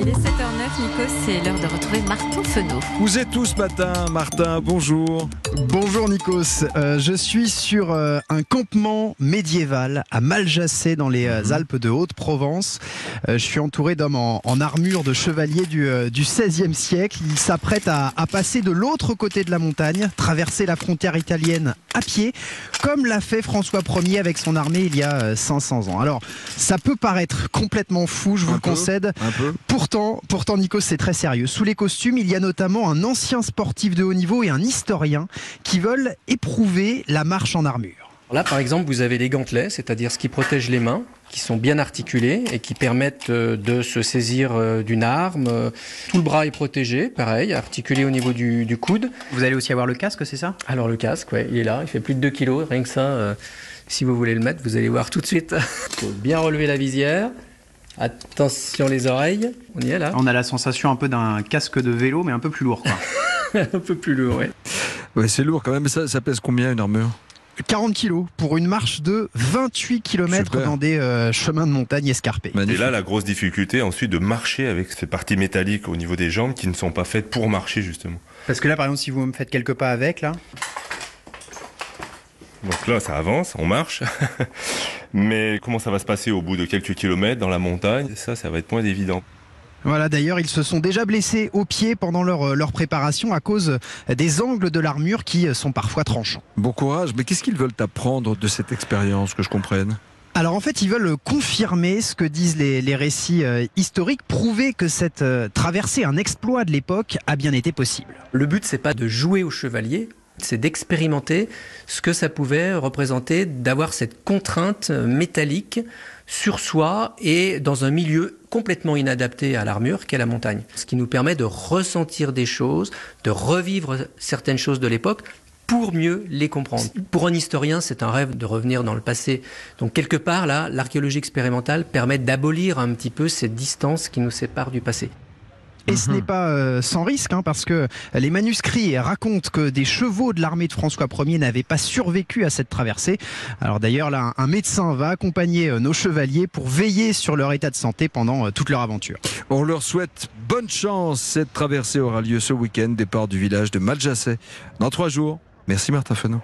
Il est 7h09, Nico, c'est l'heure de retrouver Martin Fenot. Vous êtes où ce matin, Martin? Bonjour. Bonjour Nikos, je suis sur un campement médiéval à Maljacet dans les Alpes de Haute-Provence. Je suis entouré d'hommes en armure de chevaliers du XVIe siècle. Ils s'apprêtent à passer de l'autre côté de la montagne, traverser la frontière italienne à pied, comme l'a fait François Ier avec son armée il y a 500 ans. Alors, ça peut paraître complètement fou, je vous le concède. Un peu. Pourtant Nikos, c'est très sérieux. Sous les costumes, il y a notamment un ancien sportif de haut niveau et un historien qui veulent éprouver la marche en armure. Là, par exemple, vous avez les gantelets, c'est-à-dire ce qui protège les mains, qui sont bien articulés et qui permettent de se saisir d'une arme. Tout le bras est protégé, pareil, articulé au niveau du coude. Vous allez aussi avoir le casque, c'est ça? Alors le casque, ouais, il est là, il fait plus de 2 kilos, rien que ça. Si vous voulez le mettre, vous allez voir tout de suite. Il faut bien relever la visière. Attention les oreilles, on y est là. On a la sensation un peu d'un casque de vélo, mais un peu plus lourd, quoi. Un peu plus lourd, ouais. Ouais, c'est lourd quand même. Ça pèse combien une armure? 40 kilos pour une marche de 28 km Super. dans des chemins de montagne escarpés. Magnifique. Et là, la grosse difficulté ensuite de marcher avec ces parties métalliques au niveau des jambes qui ne sont pas faites pour marcher justement. Parce que là, par exemple, si vous me faites quelques pas avec, là... Donc là, ça avance, on marche. Mais comment ça va se passer au bout de quelques kilomètres dans la montagne? Ça va être moins évident. Voilà, d'ailleurs, ils se sont déjà blessés aux pieds pendant leur préparation à cause des angles de l'armure qui sont parfois tranchants. Bon courage, mais qu'est-ce qu'ils veulent apprendre de cette expérience, que je comprenne? Alors en fait, ils veulent confirmer ce que disent les récits historiques, prouver que cette traversée, un exploit de l'époque, a bien été possible. Le but, c'est pas de jouer au chevalier, c'est d'expérimenter ce que ça pouvait représenter d'avoir cette contrainte métallique sur soi et dans un milieu complètement inadapté à l'armure qu'est la montagne. Ce qui nous permet de ressentir des choses, de revivre certaines choses de l'époque pour mieux les comprendre. Pour un historien, c'est un rêve de revenir dans le passé. Donc quelque part, là, l'archéologie expérimentale permet d'abolir un petit peu cette distance qui nous sépare du passé. Et ce n'est pas sans risque, parce que les manuscrits racontent que des chevaux de l'armée de François Ier n'avaient pas survécu à cette traversée. Alors d'ailleurs, là, un médecin va accompagner nos chevaliers pour veiller sur leur état de santé pendant toute leur aventure. On leur souhaite bonne chance. Cette traversée aura lieu ce week-end, départ du village de Maljacet dans 3 jours. Merci Martin Fenot.